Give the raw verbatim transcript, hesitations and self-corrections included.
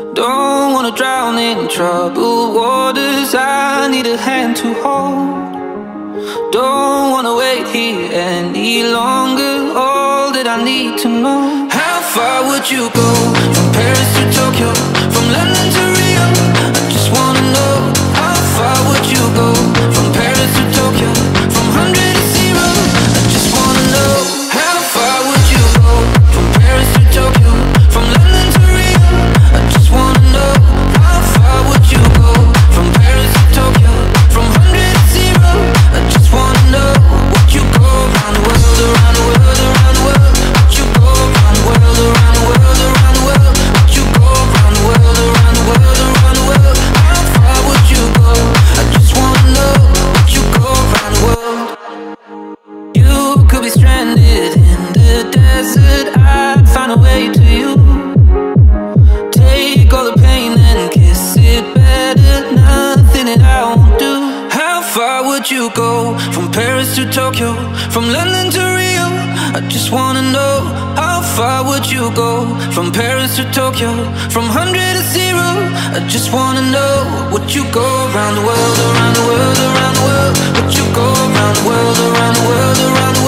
Don't wanna drown in troubled waters, I need a hand to hold. Don't wanna wait here any longer, all that I need to know. How far would you go, from Paris to Tokyo, from London to Rio? I just wanna know, how far would you go, from Paris to Tokyo, from one hundred to zero? I just wanna know, how far would you go, from Paris to Tokyo, from London to Rio? I just wanna know, how far would you go, from Paris to Tokyo, from one hundred to zero? I just wanna know, would you go around the world, around the world, around the world? Would you go around the world, around the world, around the world? Would you go around the world, around the world, around the world? How far would you go? I just wanna know, would you go around the world? You could be stranded in the desert, I'd find a way to you. Take all the pain and kiss it better, nothing that I won't do. How far would you go, from Paris to Tokyo, from London to Rio? I just wanna know, how far would you go, from Paris to Tokyo, from one hundred to zero? I just wanna know, would you go around the world, around the world, around the world? Would you go around the world, around the world, around the world?